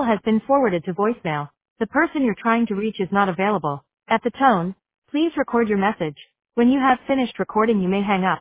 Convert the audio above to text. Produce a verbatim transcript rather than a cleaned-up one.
has been forwarded to voicemail. The person you're trying to reach is not available. At the tone, please record your message. When you have finished recording, you may hang up.